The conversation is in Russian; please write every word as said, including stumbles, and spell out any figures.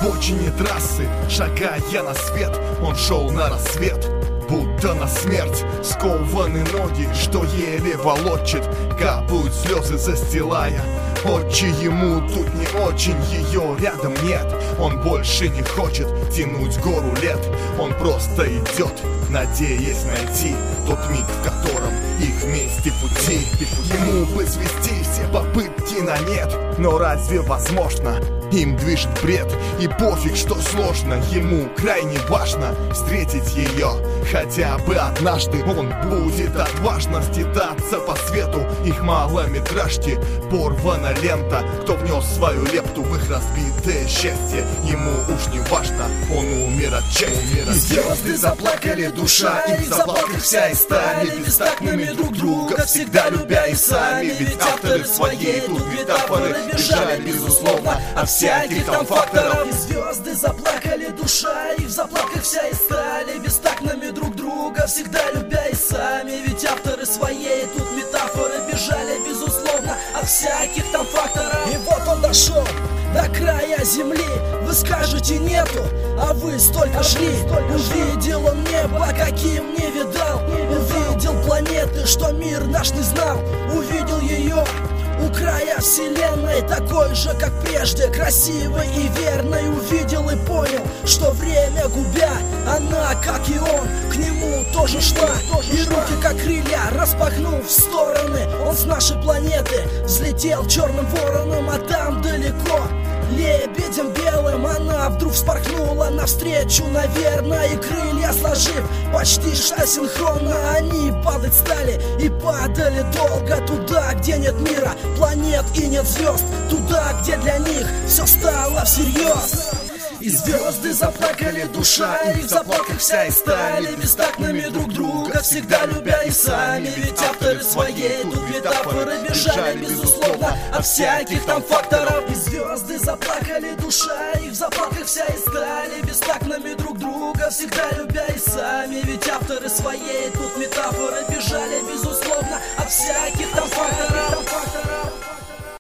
обочине трассы, шагая на свет, он шел на рассвет, будто на смерть. Скованы ноги, что еле волочит, капают слезы, застилая очи. Ему тут не очень, ее рядом нет. Он больше не хочет тянуть гору лет. Он просто идет, надеясь найти тот миг, в котором их вместе пути. Ему бы свести все попытки на нет, но разве возможно? Им движет бред, и пофиг, что сложно. Ему крайне важно встретить ее хотя бы однажды. Он будет отважно стидаться по свету их малометражки. Порвана лента, кто внес свою лепту в их разбитое счастье. Ему уж не важно, он умер от счастья. И звезды заплакали, душа их в заплатках вся и стали бестактными друг друга, всегда любя и сами. Ведь авторы своей тут метафоры бежали, безусловно, от всяких там факторов. И звезды заплакали, душа их в заплатках вся и стали бестактными друг друга, всегда любя и сами. Ведь авторы своей тут метафоры бежали, безусловно, от всяких там факторов. И вот он дошел до края земли. Вы скажете нету, а вы столько шли. Увидел он небо, каким не видал. Увидел планеты, что мир наш не знал. Увидел ее у края вселенной, такой же, как прежде, красивой и верной. Увидел и понял, что время губя, она, как и он, к нему тоже шла. И руки, как крылья, распахнув в стороны, он с нашей планеты взлетел черным вороном, а там далеко лебедем белым она вдруг вспорхнула навстречу, наверное, и крылья сложив почти что синхронно, они падать стали и падали долго туда, где нет мира, планет и нет звезд, туда, где для них все стало всерьез. И звезды заплакали, душа их в заплатках вся и стали бестактными друг друга, всегда любя и сами. Ведь авторы своей тут метафоры бежали, безусловно, от всяких там факторов. И звезды заплакали, душа их в заплатках вся и стали бестактными друг друга, всегда любя и сами. Ведь авторы своей тут метафоры бежали, безусловно, от всяких там факторов.